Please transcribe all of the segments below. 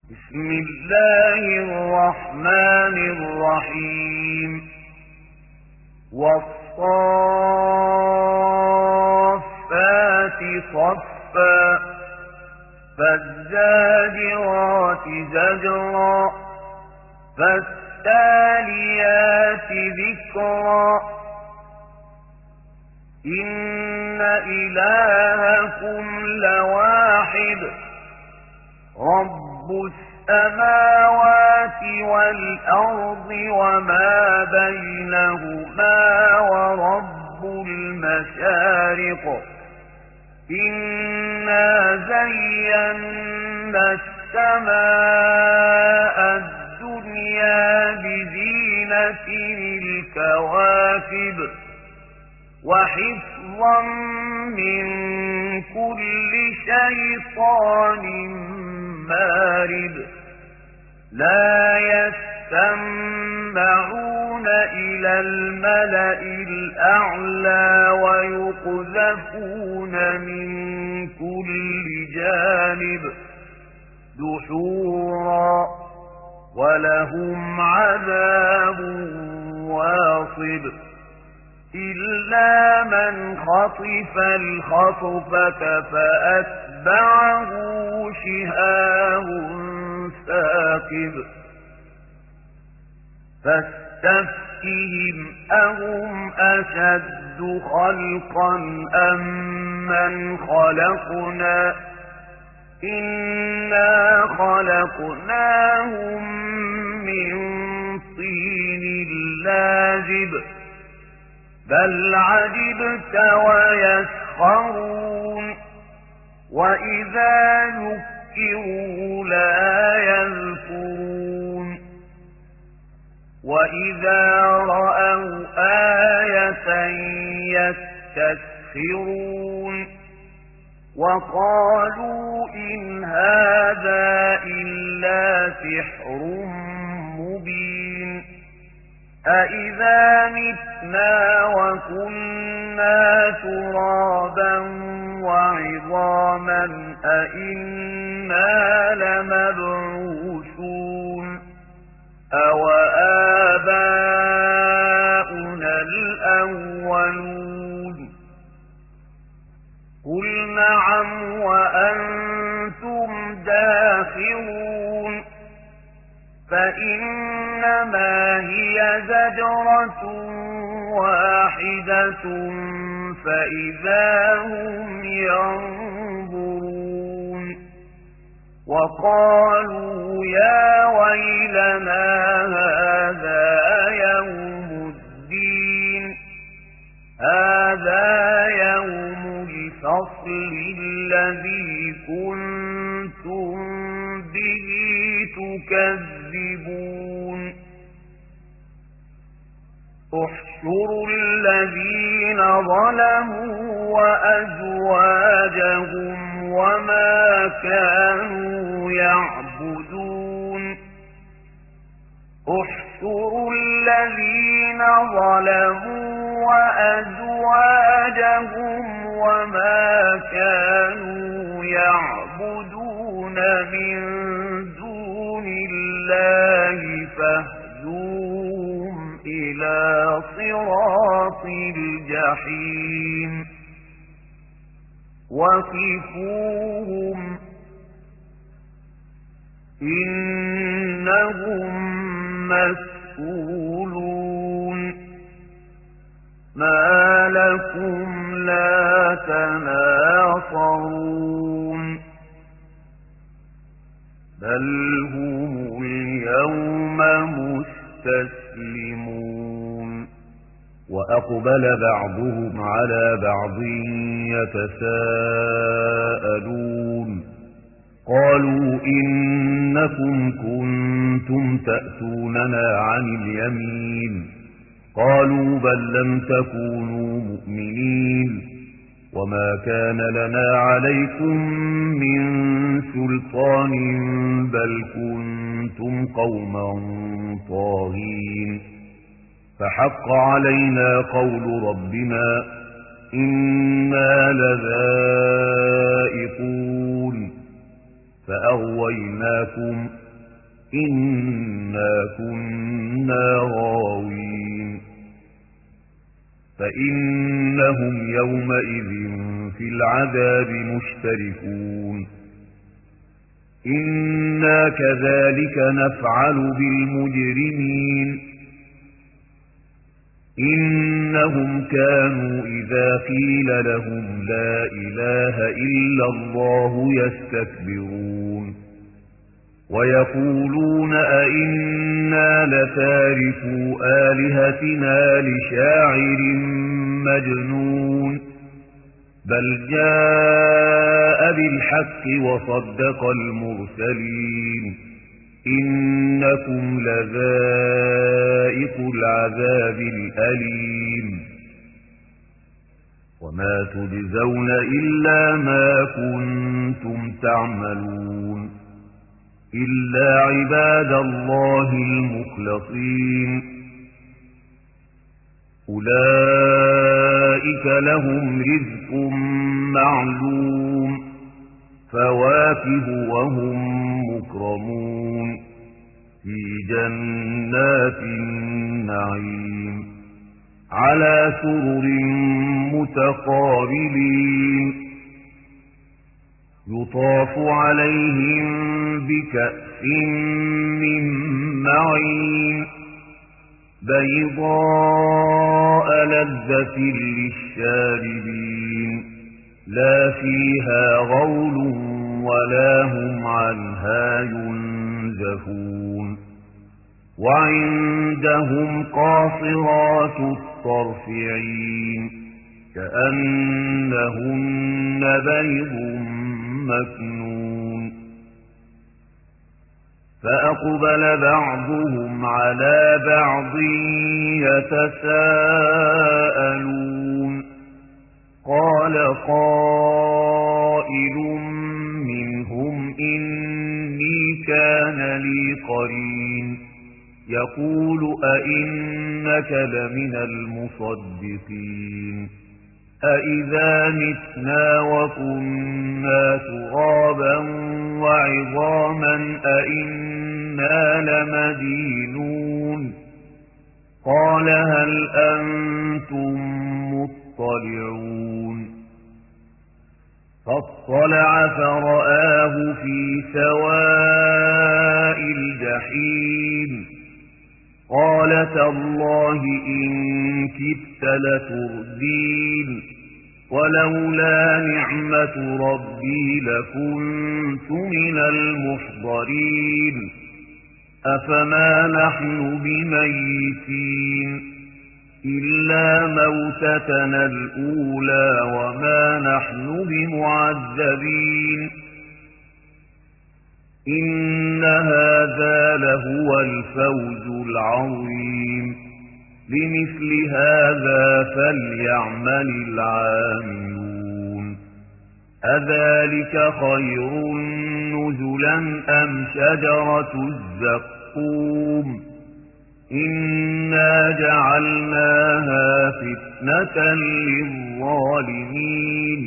بسم الله الرحمن الرحيم والصافات صفا فالزاجرات زجرا فالتاليات ذكرا إن إلهكم لواحد رب السماوات والأرض وما بينهما ورب المشارق إنا زينا السماء الدنيا بزينة الكواكب وحفظا من كل شيطان مارد لا يستمعون إلى الملأ الأعلى ويقذفون من كل جانب دحورا ولهم عذاب واصب إلا من خطف الخطفة فأتبعه شهاب ثاقب فاستفتهم أهم أشد خلقا أم من خلقنا إنا خلقناهم من طين لازب بل عجبت ويسخرون وإذا ذكروا لا يذكرون وإذا رأوا آية يستسخرون وقالوا إن هذا إلا سحر مبين أإذا متنا وكنا ترابا وعظاما أإنا لمبعوثون أوآباؤنا الأولون قل نعم وأنتم داخرون فإنما هي زجرة واحدة فإذا هم ينظرون وقالوا يا ويلنا هذا يوم الدين هذا يوم الفصل الذي كنتم به تكذبون احشروا الذين ظلموا وأزواجهم وما كانوا يعبدون احشروا الذين ظلموا وأزواجهم وما كانوا يعبدون من دون الله فاهدوهم إلى صراط الجحيم وقفوهم إنهم مسؤولون ما لكم لا تناصرون بل هم اليوم مستسلمون وأقبل بعضهم على بعض يتساءلون قالوا إنكم كنتم تأتوننا عن اليمين قالوا بل لم تكونوا مؤمنين وما كان لنا عليكم من سلطان بل كنتم قوما طاغين فحق علينا قول ربنا إنا لذائقون فأغويناكم إنا كنا غاوين فإنهم يومئذ في العذاب مشتركون إنا كذلك نفعل بالمجرمين إنهم كانوا إذا قيل لهم لا إله إلا الله يستكبرون ويقولون أئنا لتاركو آلهتنا لشاعر مجنون بل جاء بالحق وصدق المرسلين إنكم لذائق العذاب الأليم وما تجزون إلا ما كنتم تعملون إلا عباد الله المخلصين أولئك لهم رزق معلوم فواكه وهم مكرمون في جنات النعيم على سرر متقابلين يطاف عليهم بكأس من معين بيضاء لذة للشاربين لا فيها غول ولا هم عنها ينزفون وعندهم قاصرات الطرف عين كأنهن بيض مكنون فأقبل بعضهم على بعض يتساءلون قال قائل منهم إني كان لي قرين يقول أئنك لمن المصدقين أئذا متنا وكنا ترابا وعظاما أئنا لمدينون قال هل أنتم مطلعون فاطلع فرآه في سواء الجحيم قال تالله إن كدت لتردين ولولا نعمة ربي لكنت من المحضرين أفما نحن بميتين إلا موتتنا الأولى وما نحن بمعذبين إن هذا لهو الفوز العظيم لمثل هذا فليعمل العاملون أذلك خير نزلا أم شجرة الزقوم إنا جعلناها فتنة للظالمين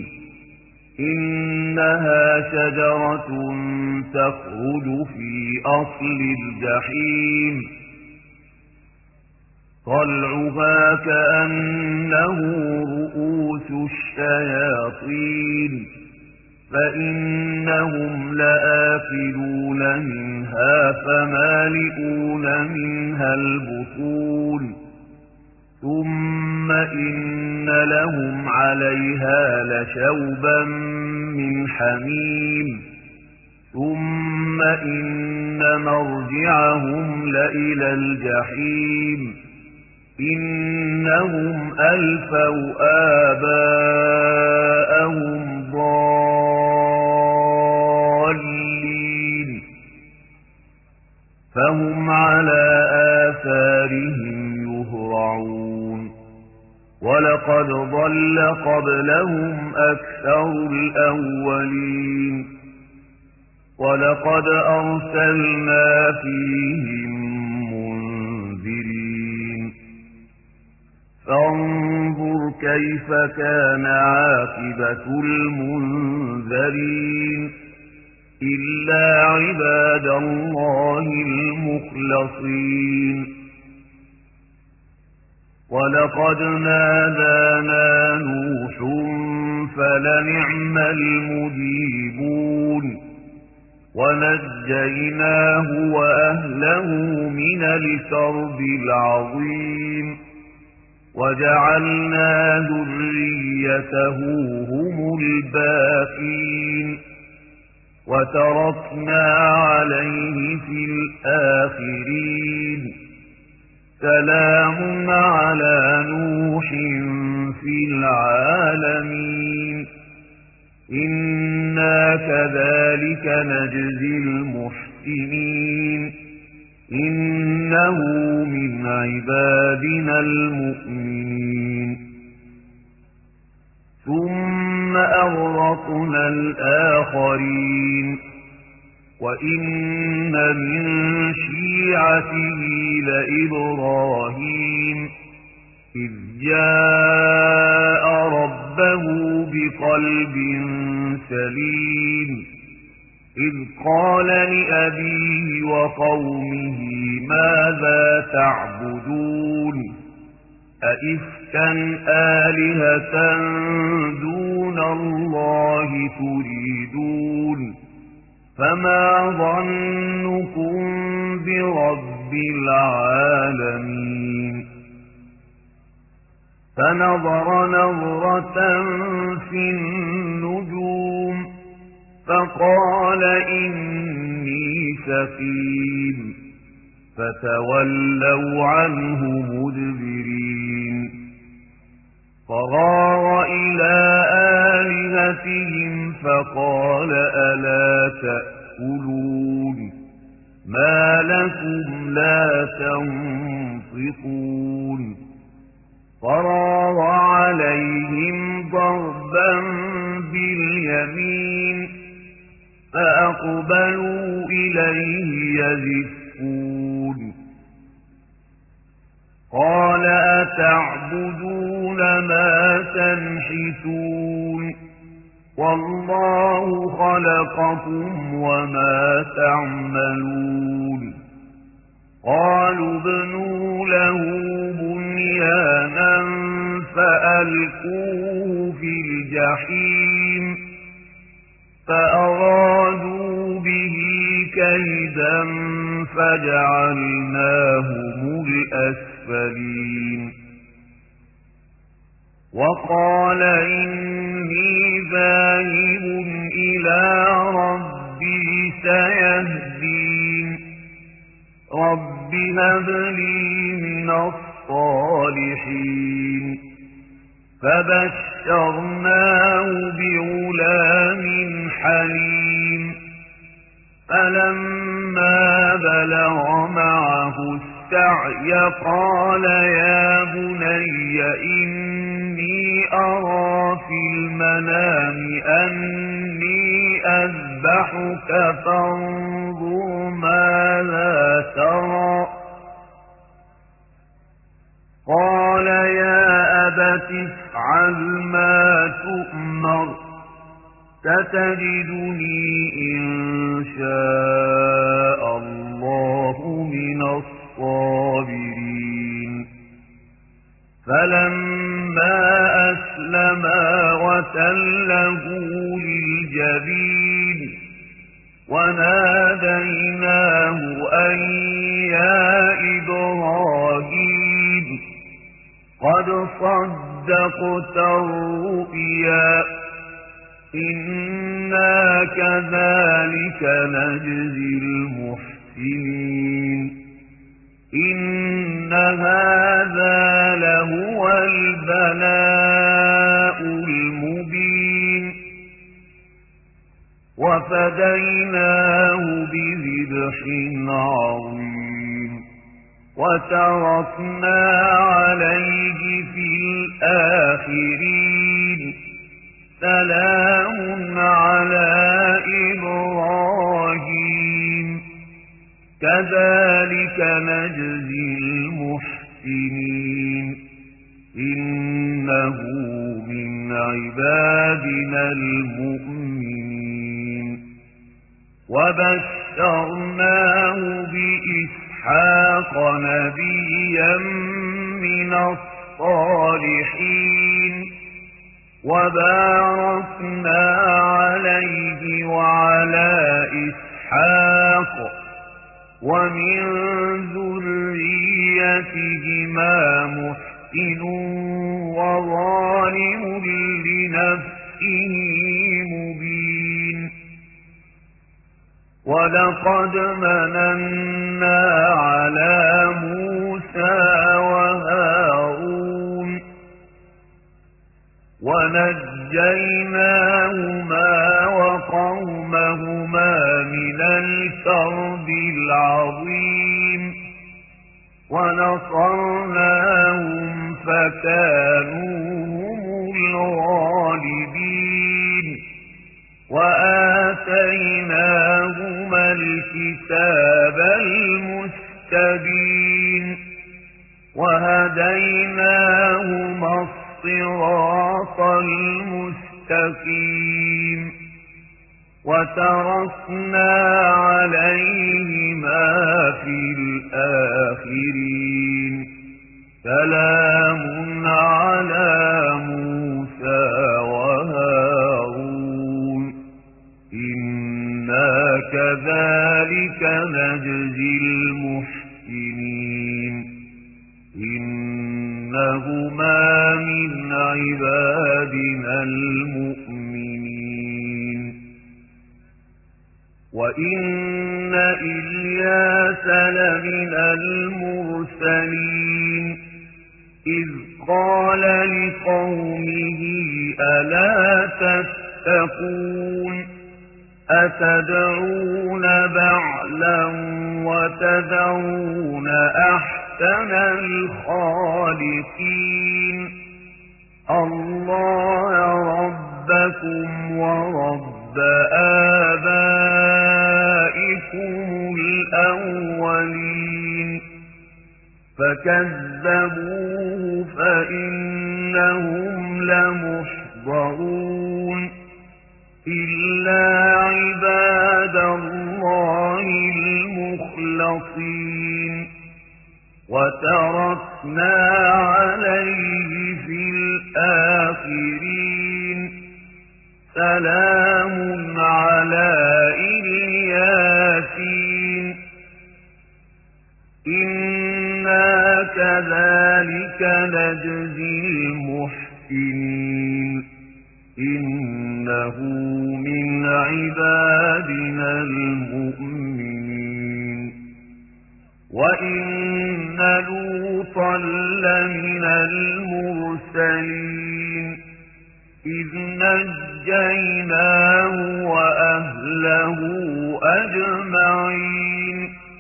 إنها شجرة تخرج في أصل الجحيم طلعها كأنه رؤوس الشياطين فإنهم لآكلون منها فمالئون منها البطون ثم إن لهم عليها لشوبا من حميم ثم إن مرجعهم لإلى الجحيم إنهم ألفوا آباءهم ضالين فهم على آثارهم يهرعون ولقد ضل قبلهم أكثر الأولين ولقد أرسلنا فيهم منذرين فانظر كيف كان عاقبة المنذرين إلا عباد الله المخلصين ولقد نادانا نوح فلنعم المجيبون ونجيناه وأهله من الكرب العظيم وجعلنا ذريته هم الباقين وتركنا عليه في الآخرين سلام على نوح في العالمين إنا كذلك نجزي المحسنين إنه من عبادنا المؤمنين ثم أغرقنا الآخرين وإن من شيعته لإبراهيم إذ جاء ربه بقلب سليم إذ قال لأبيه وقومه ماذا تعبدون أئفكا آلهة دون الله تريدون فما ظنكم برب العالمين فنظر نظرة في النجوم فقال إني سقيم فتولوا عنه مدبرين فراغ إلى آلهتهم فقال ألا تأكلون ما لكم لا تنطقون فراغ عليهم ضربا باليمين فأقبلوا إليه يزفون قال أتعبدون ما تنحتون والله خلقكم وما تعملون قالوا ابنوا له بنيانا فألقوه في الجحيم فأرادوا به كيدا فجعلناهم الأسفلين وقال إني ذاهب إلى ربي سيهدين رب هب لي من الصالحين فبشرناه بغلام حليم فلما بلغ معه السعي قال يا بني إني أرى في المنام أني أذبحك فانظر ماذا ترى قال يا أبت افعل ما تؤمر ستجدني إن شاء الله من الصابرين فلما أسلما وتله للجبين وناديناه أن يا إبراهيم قد صدقت الرؤيا إنا كذلك نجزي المحسنين إن هذا لهو البلاء المبين وفديناه بذبح عظيم وتركنا عليه في الآخرين سلام على إبراهيم كذلك نجزي المحسنين إنه من عبادنا المؤمنين وبشرناه بإسحاق نبيا من الصالحين وباركنا عليه وعلى إسحاق ومن ذريتهما محسن وظالم لنفسه مبين ولقد مننا على موسى وهارون ونجيناهما وقومهما من الكرب العظيم ونصرناهم فكانوا هم الغالبين وآتيناهما الكتاب المستبين وهديناهما الصراط المستقيم وتركنا عليهما في الآخرين سلام على موسى وهارون إنا كذلك نجزي المحسنين إنهما من عبادنا المؤمنين وإن إلياس لمن المرسلين إذ قال لقومه ألا تتقون أتدعون بعلا وتذرون أحسن الخالقين الله ربكم ورب آبائكم الأولين فكذبوه فإنهم لمحضرون إلا عباد الله المخلصين وتركنا عليه في الآخرين سلام على الياسين إنا كذلك نجزي المحسنين إنه من عبادنا المؤمنين وإن لوطا لمن المرسلين إذ نجيناه وأهله أجمعين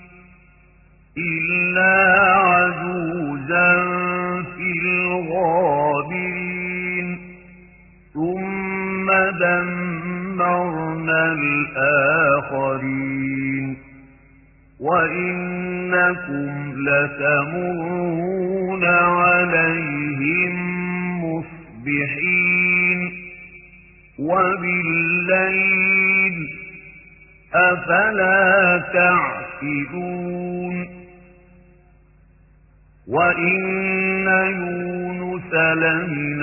إلا عجوزا في الغابرين ثم دمرنا الآخرين وإنكم لتمرون عليهم مصبحين وبالليل أفلا تعقلون وإن يونس لمن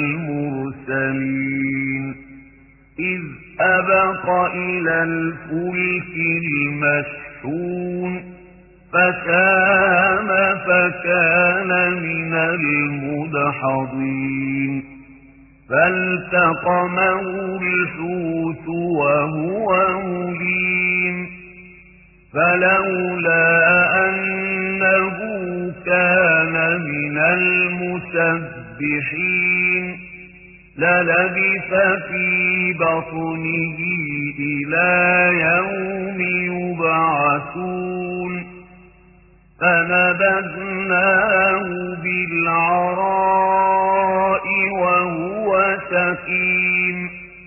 المرسلين إذ أبق إلى الفلك المشحون فساهم فكان من المدحضين فالتقمه الحوت وهو مليم فلولا أنه كان من المسبحين للبث في بطنه إلى يوم يبعثون فنبذناه بالعراء وهو سقيم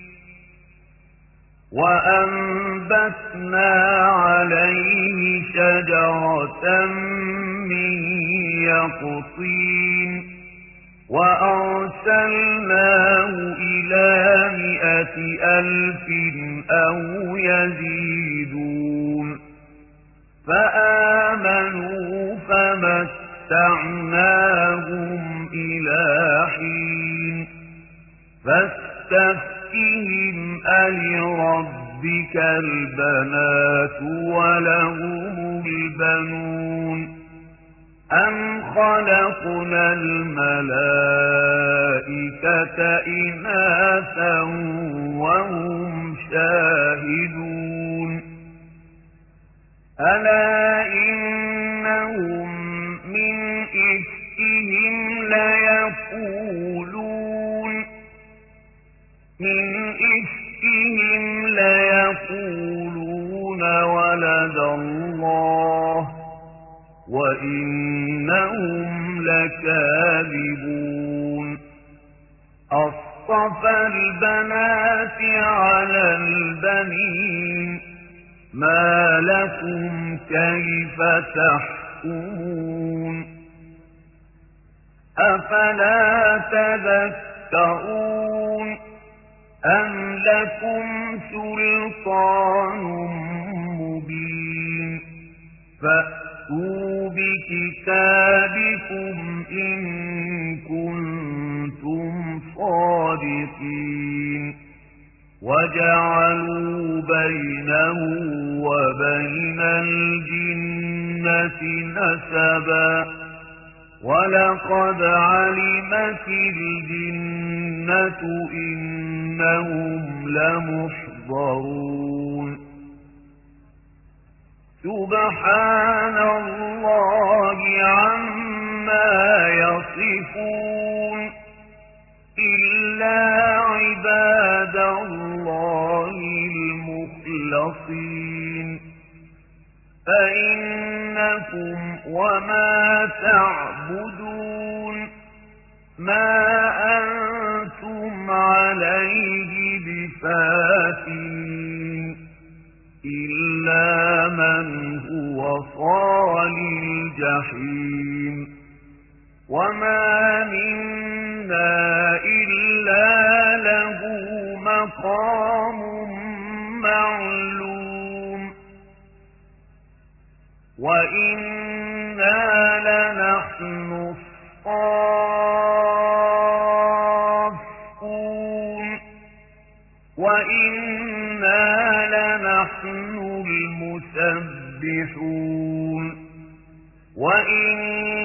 وأنبتنا عليه شجرة من يقطين وأرسلناه إلى 100,000 أو يزيدون فآمنوا فمتعناهم إلى حين فاستفتهم ألربك البنات ولهم البنون أم خلقنا الملائكة إناثا وهم شاهدون ألا إنهم من إفكهم ليقولون ولد الله وإنهم لكاذبون أصطفى البنات على البنين ما لكم كيف تحكمون أفلا تذكرون أم لكم سلطان مبين فأتوا بكتابكم إن كنتم صادقين وجعلوا بينه وبين الجنة نسبا ولقد علمت الجنة إنهم لمحضرون سبحان الله عما يصفون إلا عباد الله المخلصين فإنكم وما تعبدون ما أنتم عليه بفاتنين إلا من هو صال الجحيم وما منا إلا له مقام معلوم وإنا لنحن الصافون وإنا لنحن المسبحون وإن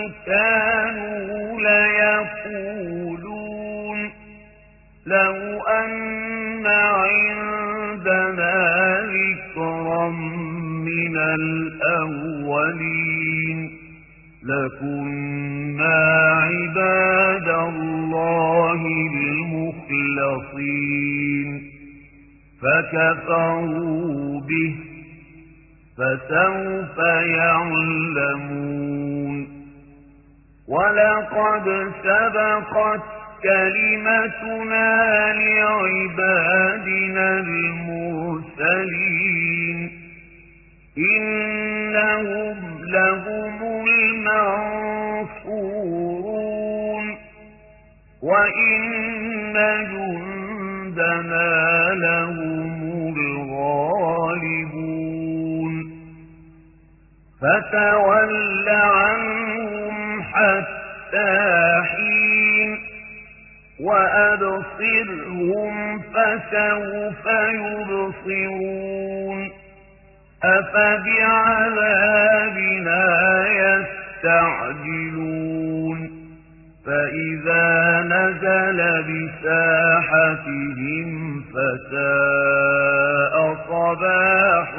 كانوا ليقولون لو أن عندنا ذكرا من الأولين لكنا عباد الله المخلصين فكفروا به فسوف يعلمون ولقد سبقت كلمتنا لعبادنا المرسلين إنهم لهم المنصورون وإن جندنا لهم الغالبون فتول عنهم حتى حين وأبصرهم فسوف يبصرون أفبعذابنا يستعجلون فإذا نزل بساحتهم فساء صباح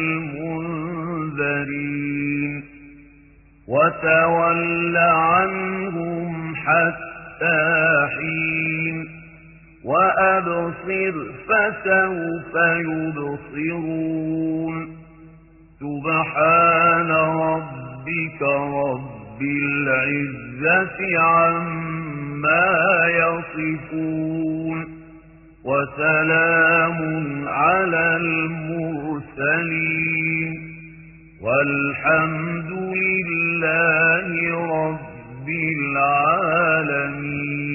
المنذرين وتول عنهم حتى حين وأبصر فسوف يبصرون سبحان ربك رب العزة عما يصفون وسلام على المرسلين والحمد لله رب العالمين.